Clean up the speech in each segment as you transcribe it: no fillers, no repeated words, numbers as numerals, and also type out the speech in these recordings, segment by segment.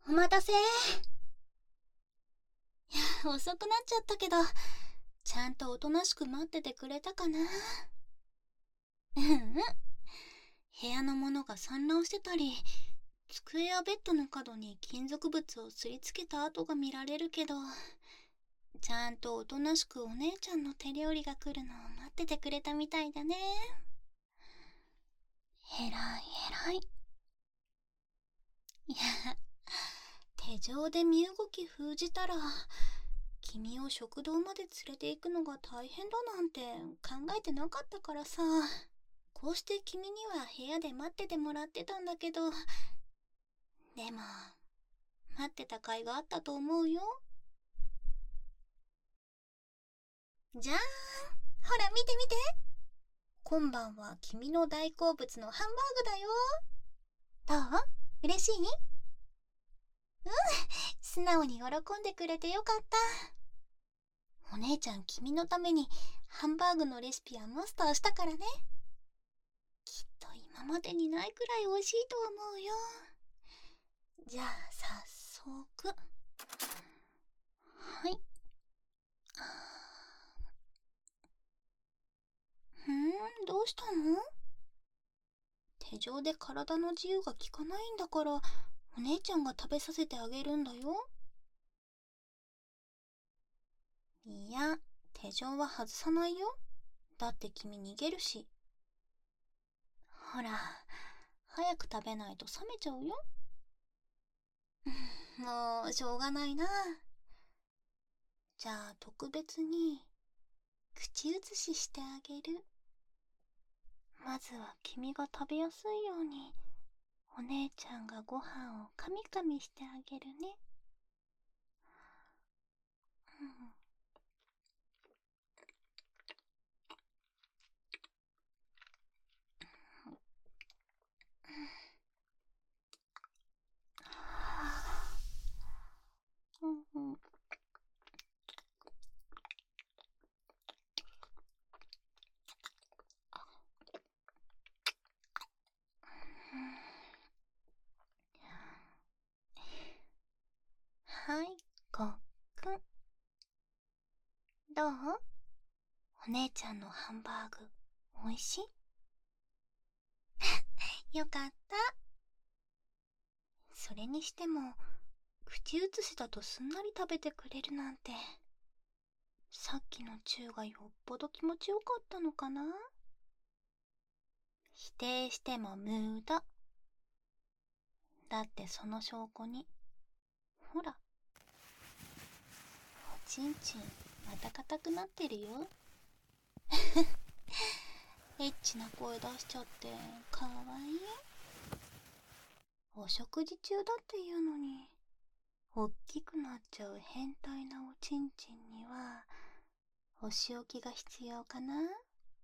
お待たせ。いや、遅くなっちゃったけど、ちゃんとおとなしく待っててくれたかな。うんうん。部屋のものが散乱してたり、机やベッドの角に金属物をすりつけた跡が見られるけど、ちゃんとおとなしくお姉ちゃんの手料理が来るのを待っててくれたみたいだね。えらいえらい。いや、手錠で身動き封じたら、君を食堂まで連れて行くのが大変だなんて考えてなかったからさ。こうして君には部屋で待っててもらってたんだけど、でも、待ってた甲斐があったと思うよ。じゃーん。ほら見て見て。今晩は君の大好物のハンバーグだよ。どう？嬉しい？うん、素直に喜んでくれてよかった。お姉ちゃん、君のためにハンバーグのレシピはマスターしたからね。きっと今までにないくらい美味しいと思うよ。じゃあ早速。はい。どうしたの？手錠で体の自由が利かないんだから、お姉ちゃんが食べさせてあげるんだよ。いや、手錠は外さないよ。だって君逃げるし。ほら、早く食べないと冷めちゃうよ。もうしょうがないな。じゃあ特別に口移ししてあげる。まずは君が食べやすいように、お姉ちゃんがご飯をカミカミしてあげるね。はい、ごっくん。どう？お姉ちゃんのハンバーグ、おいしい？よかった。それにしても、口移しだとすんなり食べてくれるなんて。さっきのチューがよっぽど気持ちよかったのかな？否定しても無駄。だってその証拠に、ほら、おちんちんまた硬くなってるよ。エッチな声出しちゃってかわいい。お食事中だっていうのに、おっきくなっちゃう変態なおちんちんにはお仕置きが必要かな。ね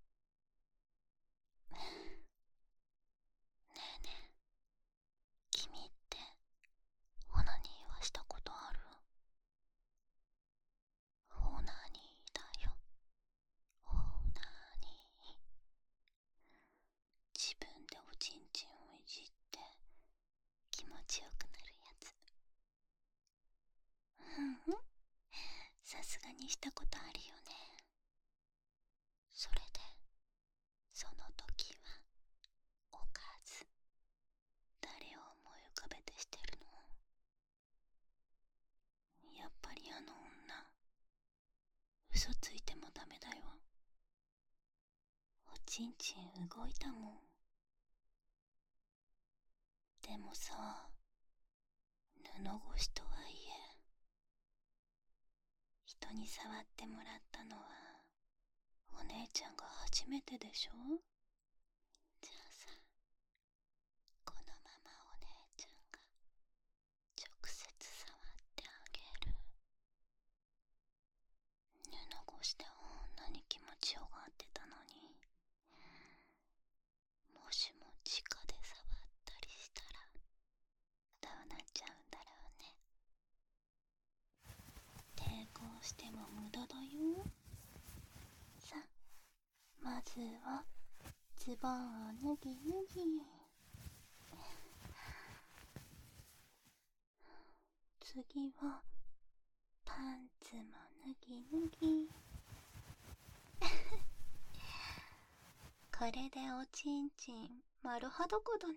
えねえ、君ってオナニーはしたことある？オナニーだよ、オナニー。自分でおちんちんをいじって気持ちよくなるやつ。さすがにしたことあるよね。それでその時はおかず、誰を思い浮かべてしてるの？やっぱりあの女、嘘ついてもダメだよ。おちんちん動いたもん。でもさ、布越しとはいえ、人に触ってもらったのはお姉ちゃんが初めてでしょ？じゃあさ、このままお姉ちゃんが直接触ってあげる。布越しでこんなに気持ちよがってたのに、もしも直で触ったりしたらどうなっちゃうんだろうね。抵抗しても無駄だよ。さ、まずはズボンを脱ぎ脱ぎ。 次はパンツも脱ぎ脱ぎ。これでおちんちん丸裸だね。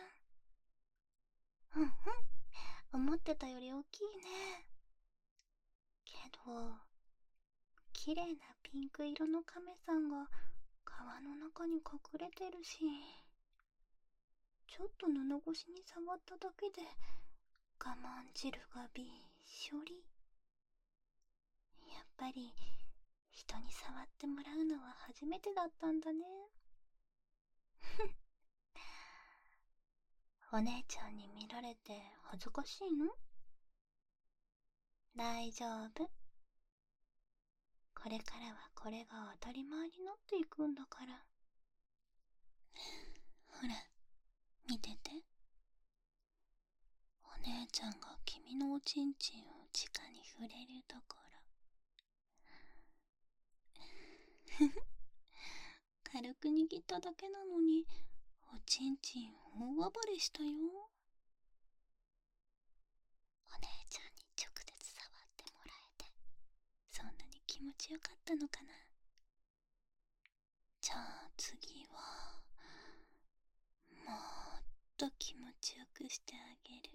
うんうん、思ってたより大きいね。けど綺麗なピンク色の亀さんが皮の中に隠れてるし、ちょっと布越しに触っただけで我慢汁がびっしょり。やっぱり人に触ってもらうのは初めてだったんだね。お姉ちゃんに見られて恥ずかしいの？大丈夫。これからはこれが当たり前になっていくんだから。ほら、見てて。お姉ちゃんが君のおちんちんを直に触れるところ。軽く握っただけなのにおちんちん大暴れしたよ。お姉ちゃんに直接触ってもらえてそんなに気持ちよかったのかな。じゃあ次はもっと気持ちよくしてあげる。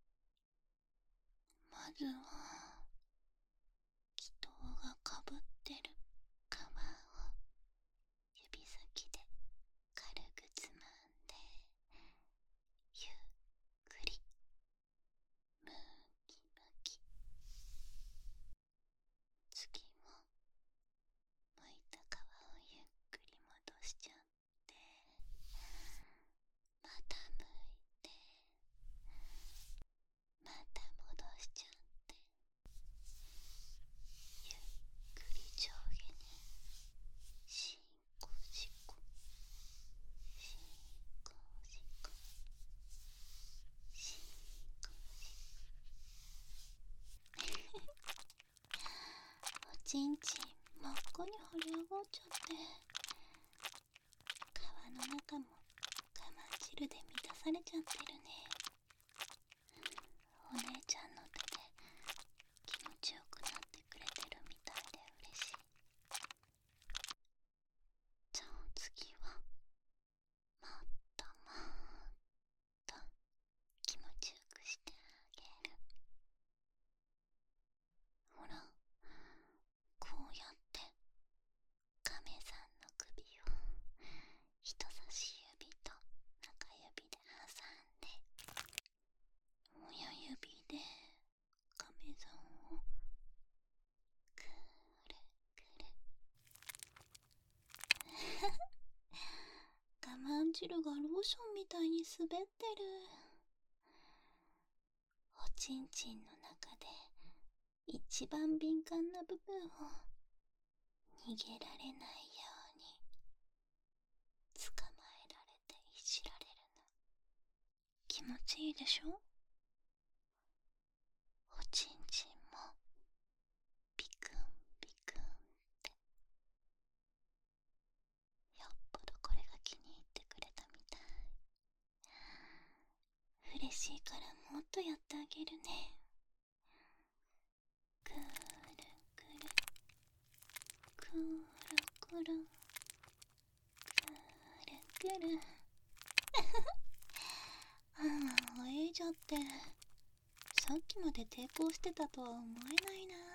まずは祈祷がかぶってる皮を指先で軽くつまんで、ゆっくりムキムキ。次も剥いた皮をゆっくり戻しちゃって、また剥いて、また戻しちゃって、ゆっくり上下にシコシコシコシコシコシコ。おちんちん真っ赤に腫れ上がっちゃって、皮の中も我慢汁で満たされちゃってるね。お姉ちゃんの手で気持ちよくなってくれてるみたいで嬉しい。じゃあ次はもっともっと気持ちよくしてあげる。ほら、こうやって亀さんの首を人差し指と中指で挟んで、親指で亀さんをくるくる。我慢汁がローションみたいに滑ってる。おちんちんの中で一番敏感な部分を逃げられないように捕まえられていじられるの。気持ちいいでしょ？おちんちんもピクンピクンって。よっぽどこれが気に入ってくれたみたい。嬉しいからもっとやってあげるね。くるくるくるくるくるくる。ああ、おえじゃって。さっきまで抵抗してたとは思えないな。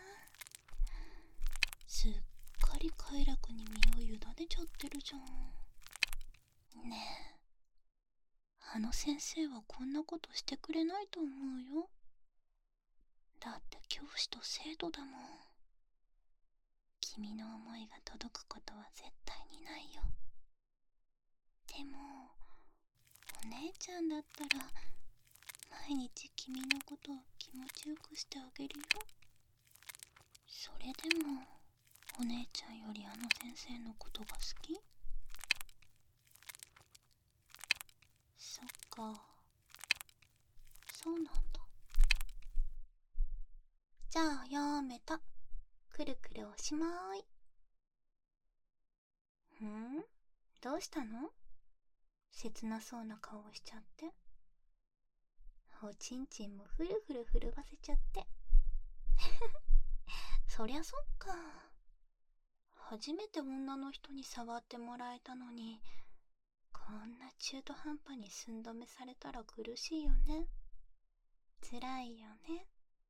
すっかり快楽に身を委ねちゃってるじゃん。ねえ、あの先生はこんなことしてくれないと思うよ。だって教師と生徒だもん。君の思いが届くことは絶対にないよ。でもお姉ちゃんだったら毎日君のことを気持ちよくしてあげるよ。それでもお姉ちゃんよりあの先生のことが好き？そっか、そうなんだ。じゃあやめた。くるくるおしまい。どうしたの？切なそうな顔をしちゃって。 おちんちんもふるふる震わせちゃってそりゃそっか。初めて女の人に触ってもらえたのに、こんな中途半端に寸止めされたら苦しいよね。辛いよね。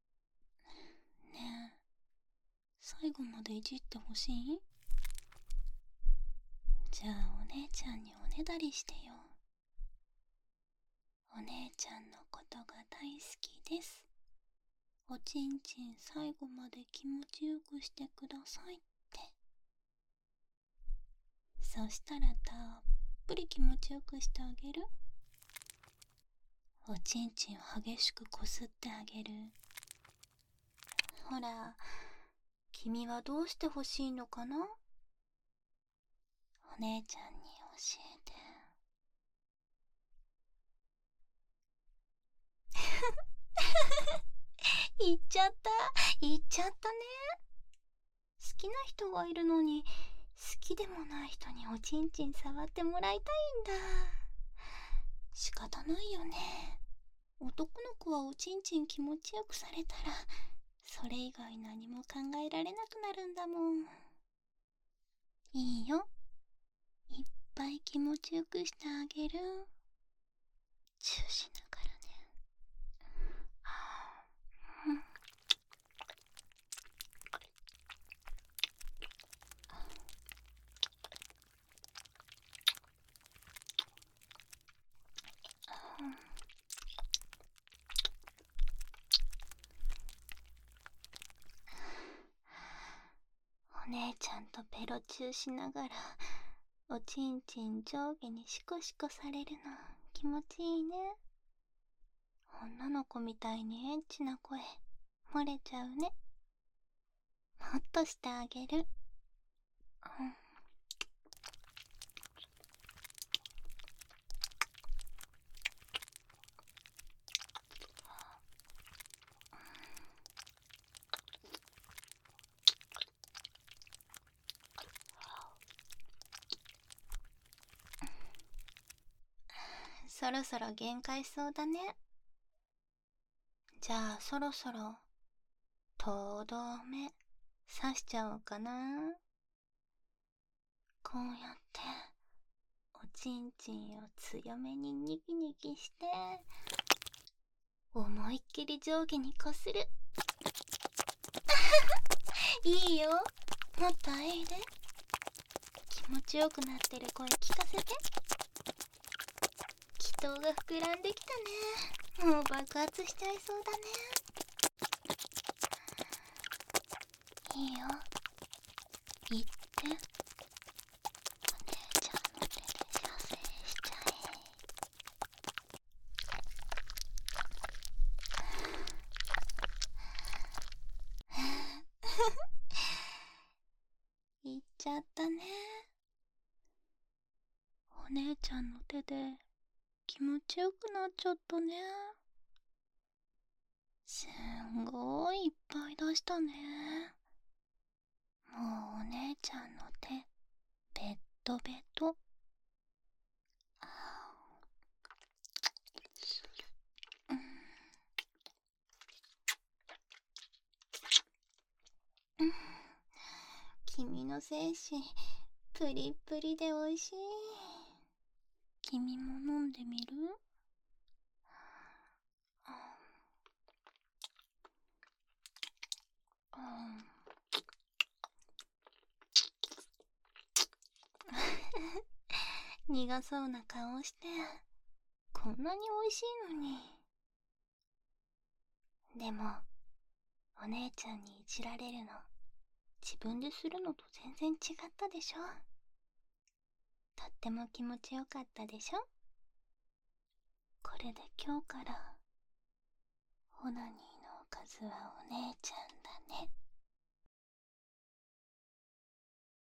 ねえ、最後までいじってほしい？じゃあお姉ちゃんにおねだりしてよ。お姉ちゃんのことが大好きです。おちんちん最後まで気持ちよくしてくださいって。そしたらたっぷり気持ちよくしてあげる。おちんちんを激しくこすってあげる。ほら、君はどうしてほしいのかな？お姉ちゃんに教えて。言っちゃった。言っちゃったね。好きな人がいるのに、好きでもない人におちんちん触ってもらいたいんだ。仕方ないよね。男の子はおちんちん気持ちよくされたら、それ以外何も考えられなくなるんだもん。いいよ。いっぱい気持ちよくしてあげる。チューしながらね。お姉ちゃんとペロチューしながらおちんちん上下にシコシコされるの気持ちいいね。女の子みたいにエッチな声漏れちゃうね。もっとしてあげる。そろそろ限界そうだね。じゃあそろそろとどめ刺しちゃおうかな。こうやっておちんちんを強めにニキニキして思いっきり上下にこする。いいよ、もっとあえいで。気持ちよくなってる声聞かせて。気筒が膨らんできたね。もう爆発しちゃいそうだね。いいよ、言って。お姉ちゃんの手で射精しちゃえ。言っちゃったね。お姉ちゃんの手で気持ちよくなっちゃったね。すんごいいっぱい出したね。もうお姉ちゃんの手ベッドベト。君の精子プリップリでおいしい。君も飲んでみる？苦そうな顔して、こんなにおいしいのに。でもお姉ちゃんにいじられるの自分でするのと全然違ったでしょ。とっても気持ちよかったでしょ。これで今日からオナニーのおかずはお姉ちゃんだね。